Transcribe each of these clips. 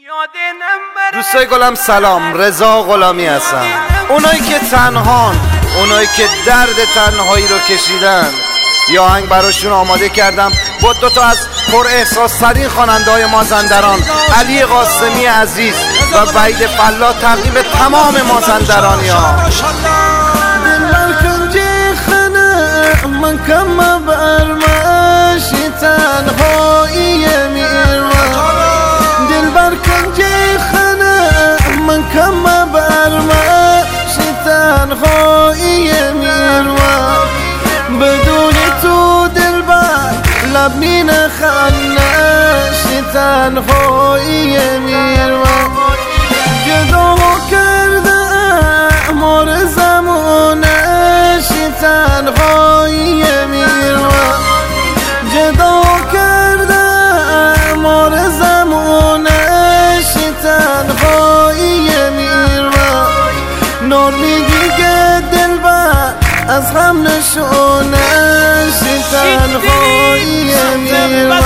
دوستای گلم سلام، رضا غلامی هستم. اونایی که تنهان، اونایی که درد تنهایی رو کشیدن، یه آهنگ براشون آماده کردم با دوتا از پر احساس ترین خواننده های مازندران، علی قاسمی عزیز و وحید فلاح، تقدیم تمام مازندرانی ها. دلبر کنجی خنه من کم برمشی تنهایی میرم، دلبر کنجی خنه من کم برمشی تنهایی میرم، بدون تو دلبر لب می نخنشی تنهایی میرم، جدا کرده مار زمانش تنهایی میرم، جدا کرده مار زمانش تنهایی میرم، نور میگی که دلبر از هم نشونش تنهایی میرم،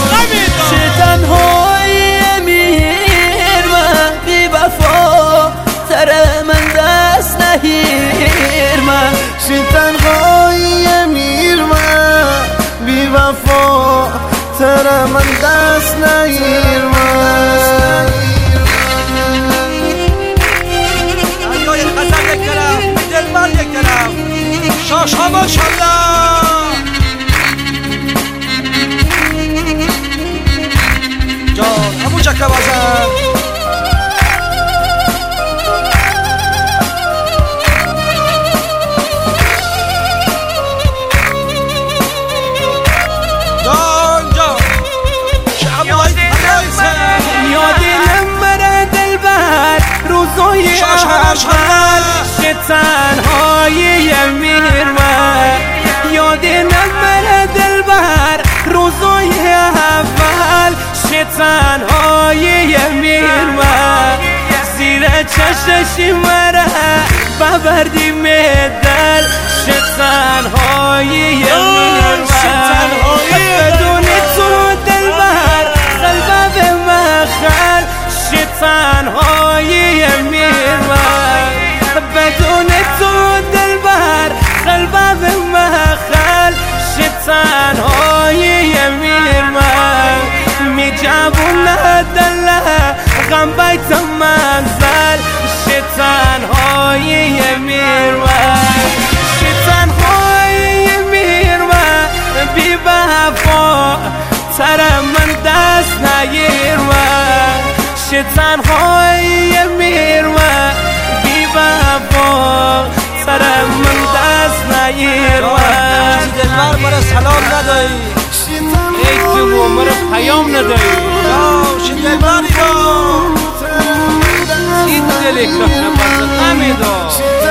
تنهایی میرم، بی وفا تر من دست نهیر من، تنهایی میرم، بی وفا تر من دست نهیر من. دریای خزر یک طرف، دلبر یک طرف، شاشا ماشالله. جان ابو چکه بازم تنهایی میرم، یاد نمره دلبر روزای اول تنهایی میرم، زیر چشمش مره ببردی مدل تنهایی میرم، بدون تو دلبر قلبم به مخل تنهایی میرم، بدون تو دلبر قلبم به مخل تنهایی میرم، می جوون دله غم بیت منزل تنهایی میرم، تنهایی میرم، بی وفا تر من دست نگیرم، تنهایی میرم، بی وفا سر من دست نگیرم، دلبر مرا سلام نداری، ای تو مرا پیام نداری، شی دلبری را این دل اکراه نبرد نمیدار.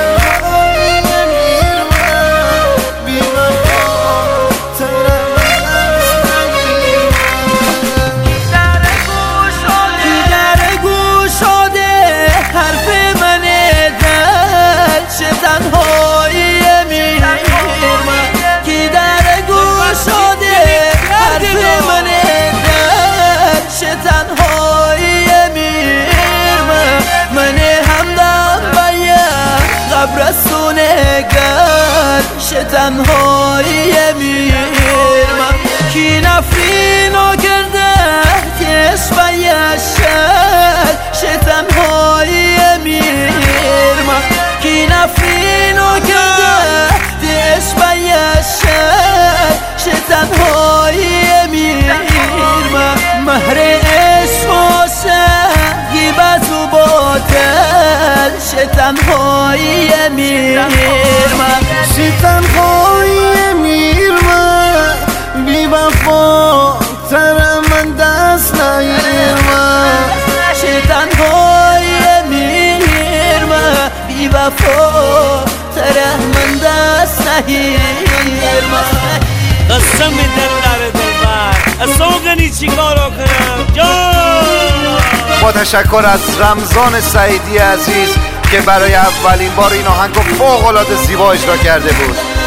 تنهایی میرم، کی در گوش شده حرف من دل، تنهایی میرم، من همدم باید قبرستون گل، تنهایی میرم، کی نفرینو کرده تش باید شد، تنهایی میرم، کی نفرینو کرده دش باید شد، تنهایی میرم، مهر عشق و غیبت و باطل، تنهایی میرم، تنهایی میرم، بی وفا تر من دست نگیرم، تنهایی میرم، بی وفا تر من دست نگیرم، قسم دلبر دلبر اصوگنی چی کارو کنم جان. با تشکر از رمضان سعیدی عزیز که برای اولین بار این آهنگ رو فوق‌العاده زیبا اجرا کرده بود.